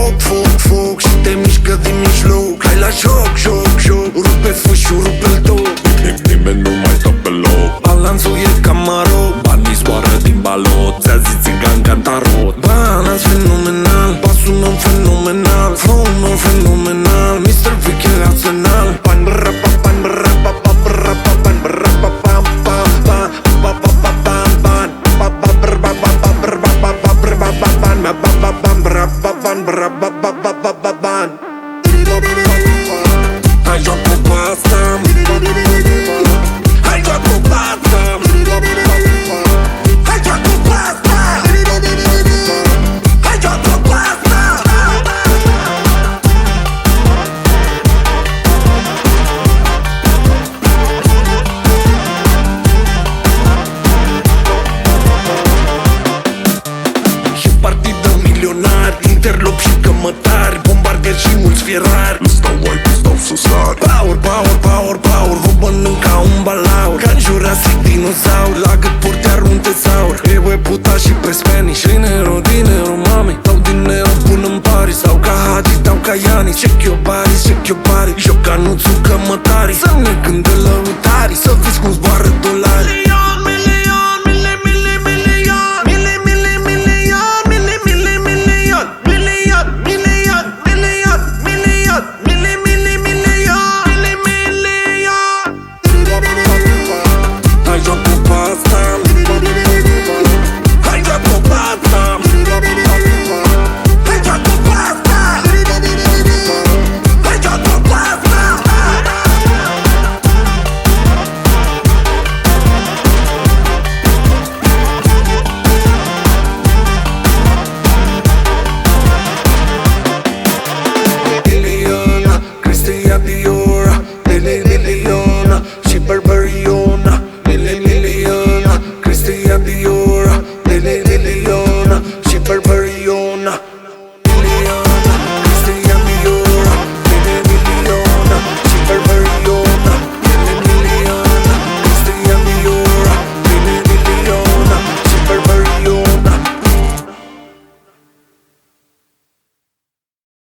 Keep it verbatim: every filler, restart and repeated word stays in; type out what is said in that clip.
foc, foc, foc și te mișcă din mijloc. Hai la joc, joc, joc, rupe fâșul, rupe-l tot. Nimeni nu mai stă pe loc. Balanțul e ca maro, Banii zboară din balot. Ți-a zis țigan ca tarot. balans fenomenal, pasul meu fenomenal, flow-ul meu fenomenal, mister Vicky Arsenal. Bani, brapa, bani, brapa, brapa, bani, brapa, bam, bam, bam, bam, bam, bam, bam, bam, bam, bam, brapa, bam, brapa, bam, brapa, bam, bam, bam, bam, brapa, bam, brapa, bam, bam, bam, bam. Hai joacă cu asta, hai joacă cu asta, hai joacă cu asta, hai joacă cu asta. Și partidă milionari, interlop și cămătari, bombarderi și mulți fierari. Îți dau wipe, îți dau susari. Power, power, power, power, vă bănânc ca un balaur, ca-n Jurassic dinozaur, la gât portear un tezaur. E puta și pe Spanish, dinero, dinero, mami, dau dinero până în Paris. Sau ca Hagi, dau ca Yanis, check your body, check your body. Joc ca nuțul cămătarii, să ne cântă lăutarii, să vezi cum zboară dolarii.